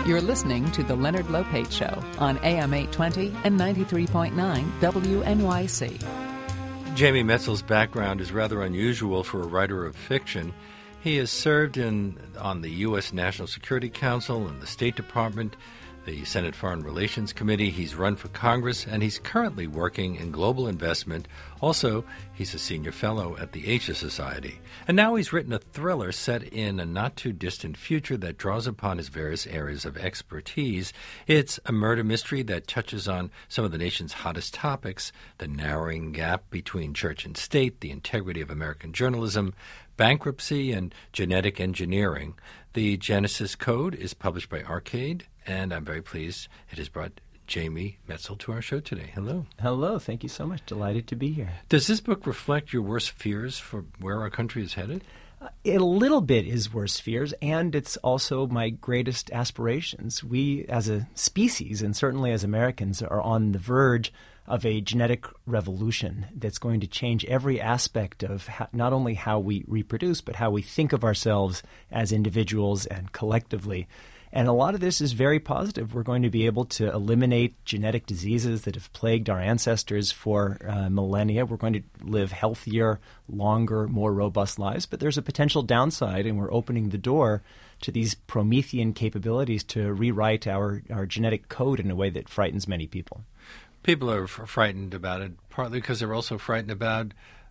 You're listening to The Leonard Lopate Show on AM 820 and 93.9 WNYC. Jamie Metzel's background is rather unusual for a writer of fiction. He has served on the U.S. National Security Council and the State Department, the Senate Foreign Relations Committee. He's run for Congress, and he's currently working in global investment. Also, he's a senior fellow at the Asia Society. And now he's written a thriller set in a not-too-distant future that draws upon his various areas of expertise. It's a murder mystery that touches on some of the nation's hottest topics: the narrowing gap between church and state, the integrity of American journalism, bankruptcy, and genetic engineering. The Genesis Code is published by Arcade, and I'm very pleased it has brought Jamie Metzel to our show today. Hello. Hello. Thank you so much. Delighted to be here. Does this book reflect your worst fears for where our country is headed? A little bit is worst fears, and it's also my greatest aspirations. We, as a species, and certainly as Americans, are on the verge of a genetic revolution that's going to change every aspect of not only how we reproduce, but how we think of ourselves as individuals and collectively. And a lot of this is very positive. We're going to be able to eliminate genetic diseases that have plagued our ancestors for millennia. We're going to live healthier, longer, more robust lives. But there's a potential downside, and we're opening the door to these Promethean capabilities to rewrite our genetic code in a way that frightens many people. People are frightened about it, partly because they're also frightened about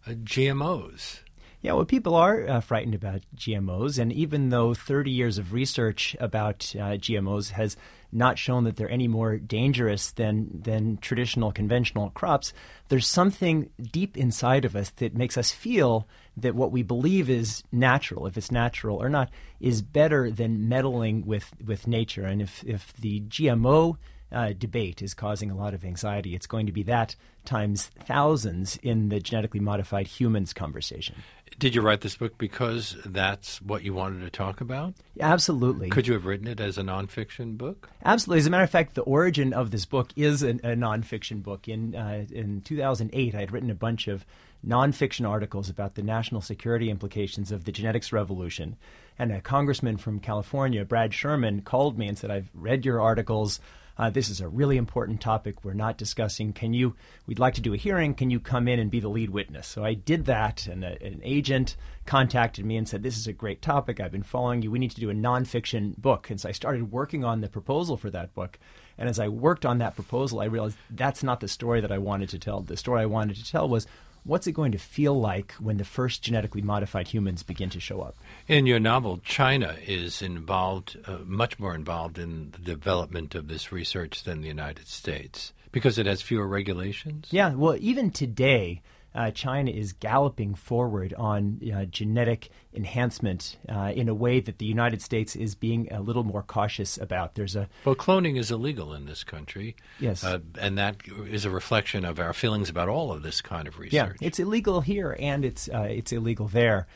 GMOs. Yeah, well, people are frightened about GMOs, and even though 30 years of research about GMOs has not shown that they're any more dangerous than traditional conventional crops, there's something deep inside of us that makes us feel that what we believe is natural, if it's natural or not, is better than meddling with nature. And if the GMO debate is causing a lot of anxiety, it's going to be that times thousands in the genetically modified humans conversation. Did you write this book because that's what you wanted to talk about? Absolutely. Could you have written it as a nonfiction book? Absolutely. As a matter of fact, the origin of this book is a nonfiction book. In 2008, I had written a bunch of nonfiction articles about the national security implications of the genetics revolution. And a congressman from California, Brad Sherman, called me and said, "I've read your articles. This is a really important topic we're not discussing. We'd like to do a hearing. Can you come in and be the lead witness?" So I did that, and an agent contacted me and said, "This is a great topic. I've been following you. We need to do a nonfiction book." And so I started working on the proposal for that book. And as I worked on that proposal, I realized that's not the story that I wanted to tell. The story I wanted to tell was, what's it going to feel like when the first genetically modified humans begin to show up? In your novel, China is involved, much more involved in the development of this research than the United States, because it has fewer regulations? Yeah, well, even today, China is galloping forward on genetic enhancement in a way that the United States is being a little more cautious about. Well, cloning is illegal in this country. Yes. And that is a reflection of our feelings about all of this kind of research. Yeah, it's illegal here and it's illegal there.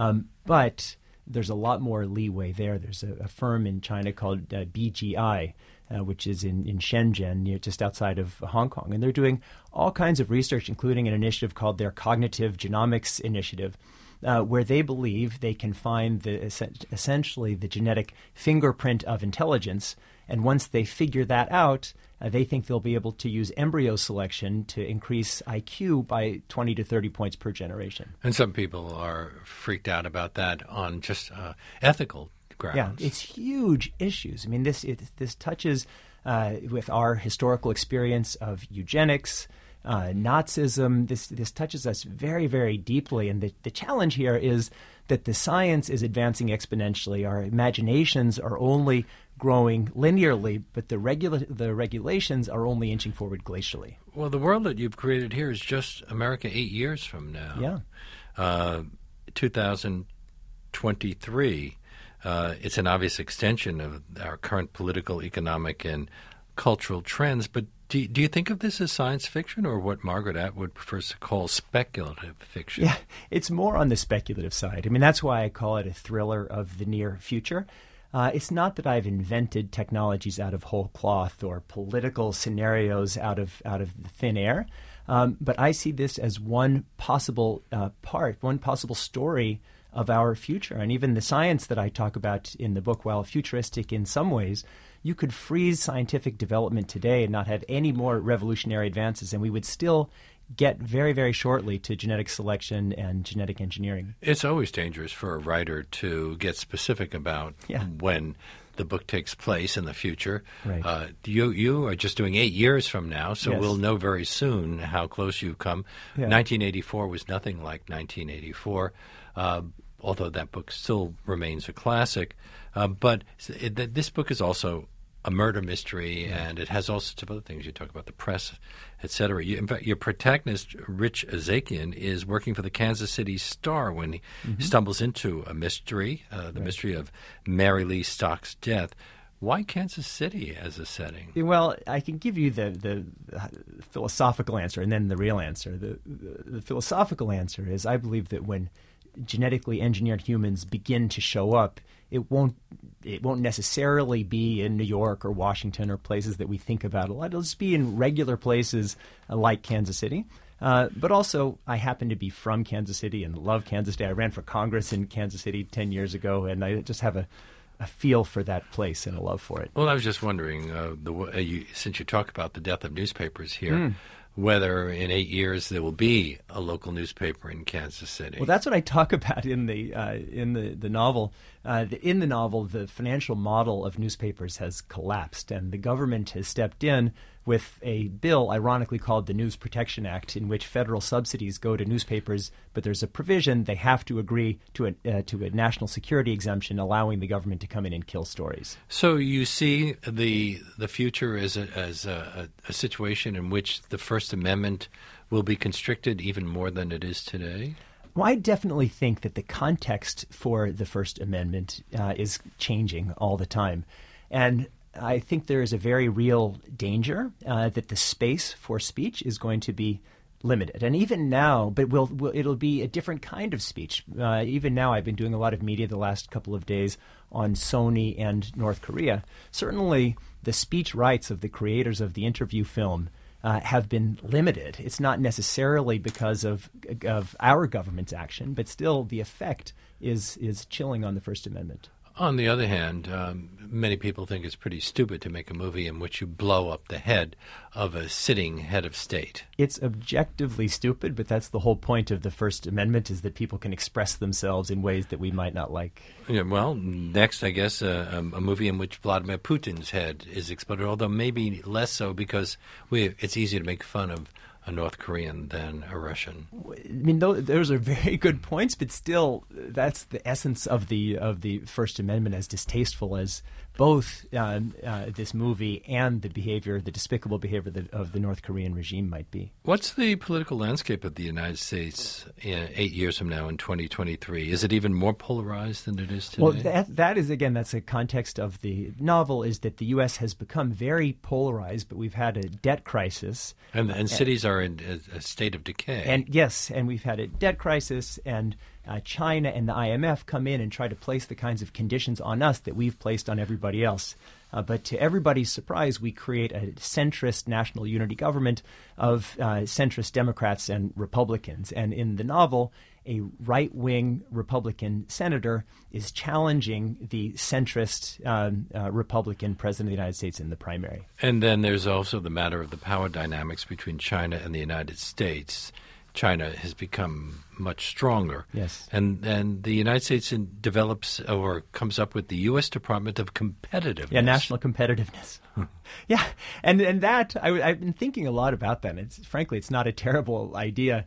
But there's a lot more leeway there. There's a firm in China called BGI, which is in Shenzhen, just outside of Hong Kong. And they're doing all kinds of research, including an initiative called their Cognitive Genomics Initiative, where they believe they can find essentially the genetic fingerprint of intelligence. And once they figure that out, they think they'll be able to use embryo selection to increase IQ by 20 to 30 points per generation. And some people are freaked out about that on just ethical grounds. Yeah, it's huge issues. I mean, this touches with our historical experience of eugenics, Nazism. This touches us very, very deeply. And the challenge here is that the science is advancing exponentially. Our imaginations are only growing linearly, but the regulations are only inching forward glacially. Well, the world that you've created here is just America 8 years from now. Yeah. 2023. It's an obvious extension of our current political, economic, and cultural trends. But do you think of this as science fiction or what Margaret Atwood prefers to call speculative fiction? Yeah, it's more on the speculative side. I mean, that's why I call it a thriller of the near future. It's not that I've invented technologies out of whole cloth or political scenarios out of thin air, but I see this as one possible one possible story of our future. And even the science that I talk about in the book, while futuristic in some ways, you could freeze scientific development today and not have any more revolutionary advances, and we would still get very, very shortly to genetic selection and genetic engineering. It's always dangerous for a writer to get specific about when the book takes place in the future. Right. You are just doing 8 years from now, so Yes. we'll know very soon how close you've come. Yeah. 1984 was nothing like 1984, although that book still remains a classic. But this book is also a murder mystery, and it has all sorts of other things. You talk about the press, et cetera. In fact, your protagonist, Rich Azakian, is working for the Kansas City Star when he stumbles into a mystery, the mystery of Mary Lee Stock's death. Why Kansas City as a setting? Well, I can give you the philosophical answer and then the real answer. The philosophical answer is I believe that when genetically engineered humans begin to show up, it won't necessarily be in New York or Washington or places that we think about a lot. It'll just be in regular places like Kansas City. But also, I happen to be from Kansas City and love Kansas City. I ran for Congress in Kansas City 10 years ago, and I just have a feel for that place and a love for it. Well, I was just wondering, since you talk about the death of newspapers here, whether in 8 years there will be a local newspaper in Kansas City. Well, that's what I talk about in the novel. In the novel, the financial model of newspapers has collapsed, and the government has stepped in with a bill, ironically called the News Protection Act, in which federal subsidies go to newspapers, but there's a provision they have to agree to a national security exemption, allowing the government to come in and kill stories. So you see the future as a situation in which the First Amendment will be constricted even more than it is today? Well, I definitely think that the context for the First Amendment is changing all the time. And I think there is a very real danger that the space for speech is going to be limited. And even now, but it'll be a different kind of speech. Even now, I've been doing a lot of media the last couple of days on Sony and North Korea. Certainly, the speech rights of the creators of the interview film have been limited. It's not necessarily because of our government's action, but still the effect is chilling on the First Amendment. On the other hand, many people think it's pretty stupid to make a movie in which you blow up the head of a sitting head of state. It's objectively stupid, but that's the whole point of the First Amendment, is that people can express themselves in ways that we might not like. Yeah, well, next, I guess, a movie in which Vladimir Putin's head is exploded, although maybe less so because it's easier to make fun of a North Korean than a Russian. I mean, those are very good points, but still, that's the essence of the First Amendment, as distasteful as both this movie and the despicable behavior of the North Korean regime might be. What's the political landscape of the United States 8 years from now in 2023? Is it even more polarized than it is today? Well, that is, again, that's a context of the novel, is that the U.S. has become very polarized, but we've had a debt crisis. And cities are in a state of decay. And we've had a debt crisis, and China and the IMF come in and try to place the kinds of conditions on us that we've placed on everybody else. But to everybody's surprise, we create a centrist national unity government of centrist Democrats and Republicans. And in the novel, a right-wing Republican senator is challenging the centrist Republican president of the United States in the primary. And then there's also the matter of the power dynamics between China and the United States. China has become much stronger. Yes. And the United States develops or comes up with the U.S. Department of Competitiveness. Yeah, national competitiveness. Yeah, and that, I've been thinking a lot about that. Frankly, it's not a terrible idea.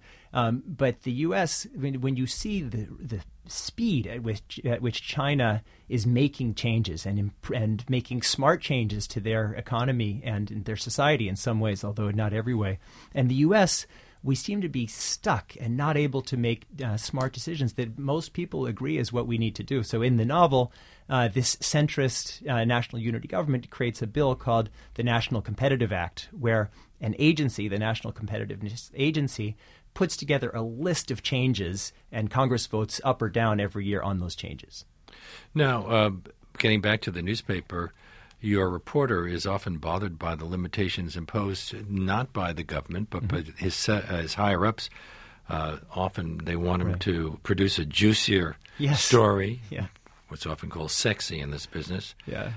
But the U.S., when you see the speed at which China is making changes and making smart changes to their economy and their society in some ways, although not every way, and the U.S., we seem to be stuck and not able to make smart decisions that most people agree is what we need to do. So in the novel, this centrist national unity government creates a bill called the National Competitive Act, where an agency, the National Competitiveness Agency, puts together a list of changes, and Congress votes up or down every year on those changes. Now, getting back to the newspaper, your reporter is often bothered by the limitations imposed not by the government but by his higher-ups Often they want them to produce a juicier story, what's often called sexy in this business. Yeah.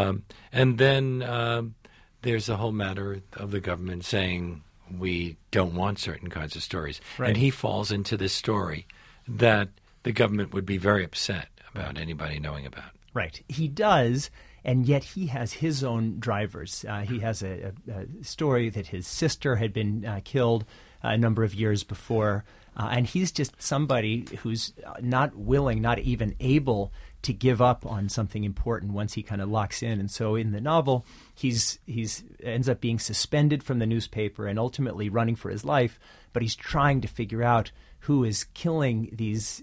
And then there's the whole matter of the government saying we don't want certain kinds of stories. Right. And he falls into this story that the government would be very upset about anybody knowing about. Right. He does, and yet he has his own drivers. He has a story that his sister had been killed a number of years before, and he's just somebody who's not willing, not even able to give up on something important once he kind of locks in. And so in the novel, he's ends up being suspended from the newspaper and ultimately running for his life, but he's trying to figure out who is killing these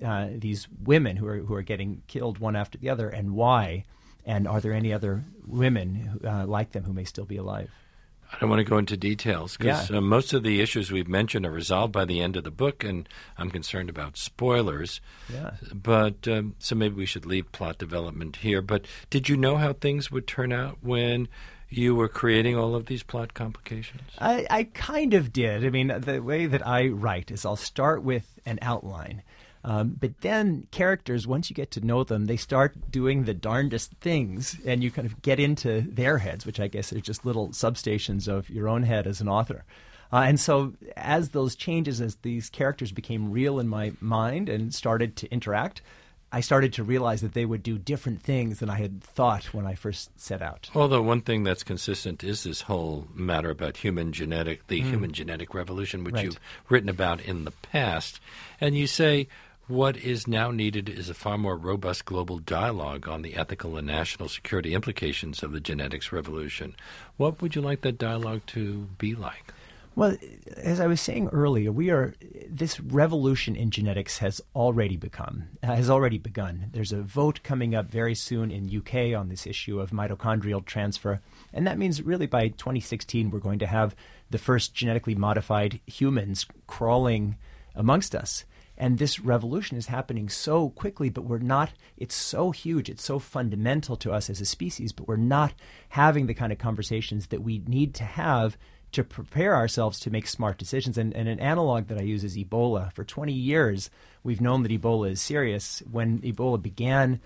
women who are getting killed one after the other, and why, and are there any other women like them who may still be alive? I don't want to go into details because most of the issues we've mentioned are resolved by the end of the book, and I'm concerned about spoilers. Yeah. But so maybe we should leave plot development here. But did you know how things would turn out when you were creating all of these plot complications? I kind of did. I mean, the way that I write is I'll start with an outline. But then characters, once you get to know them, they start doing the darndest things, and you kind of get into their heads, which I guess are just little substations of your own head as an author. And so as those changes, as these characters became real in my mind and started to interact, I started to realize that they would do different things than I had thought when I first set out. Although one thing that's consistent is this whole matter about human genetic revolution, which you've written about in the past. And you say what is now needed is a far more robust global dialogue on the ethical and national security implications of the genetics revolution. What would you like that dialogue to be like? Well, as I was saying earlier, this revolution in genetics has already begun. There's a vote coming up very soon in UK on this issue of mitochondrial transfer, and that means really by 2016 we're going to have the first genetically modified humans crawling amongst us. And this revolution is happening so quickly, but it's so huge, it's so fundamental to us as a species, but we're not having the kind of conversations that we need to have to prepare ourselves to make smart decisions. And an analog that I use is Ebola. For 20 years, we've known that Ebola is serious. When Ebola began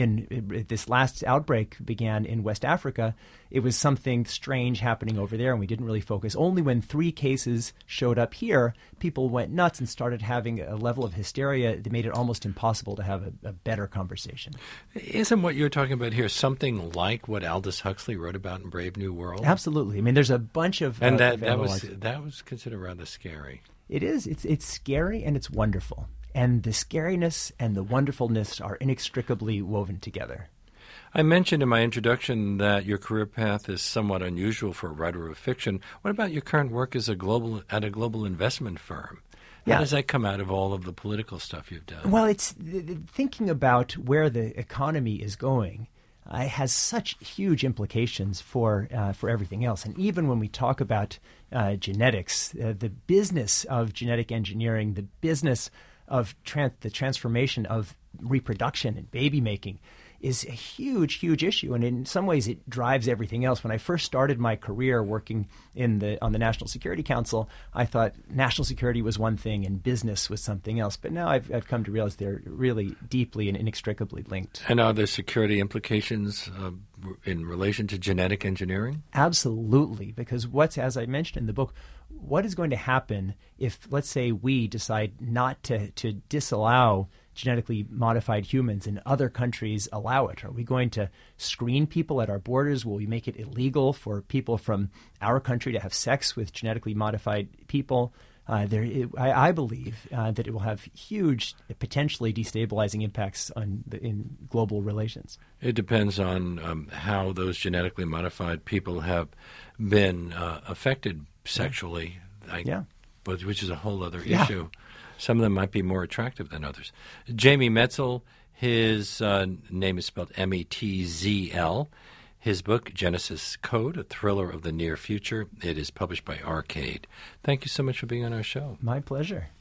this last outbreak began in West Africa, it was something strange happening over there, and we didn't really focus. Only when 3 cases showed up here, people went nuts and started having a level of hysteria that made it almost impossible to have a better conversation. Isn't what you're talking about here something like what Aldous Huxley wrote about in Brave New World? Absolutely. I mean, there's a bunch of and that was considered rather scary. It is. It's scary and it's wonderful. And the scariness and the wonderfulness are inextricably woven together. I mentioned in my introduction that your career path is somewhat unusual for a writer of fiction. What about your current work at a global investment firm? How does that come out of all of the political stuff you've done? Well, it's thinking about where the economy is going. It has such huge implications for everything else. And even when we talk about genetics, the business of genetic engineering, the business of the transformation of reproduction and baby making is a huge, huge issue. And in some ways, it drives everything else. When I first started my career working on the National Security Council, I thought national security was one thing and business was something else. But now I've come to realize they're really deeply and inextricably linked. And are there security implications in relation to genetic engineering? Absolutely, because as I mentioned in the book, what is going to happen if, let's say, we decide not to disallow genetically modified humans and other countries allow it? Are we going to screen people at our borders? Will we make it illegal for people from our country to have sex with genetically modified people? I believe that it will have huge, potentially destabilizing impacts in global relations. It depends on how those genetically modified people have been affected sexually, which is a whole other issue. Some of them might be more attractive than others. Jamie Metzl, his name is spelled Metzl. His book, Genesis Code, a thriller of the near future, it is published by Arcade. Thank you so much for being on our show. My pleasure.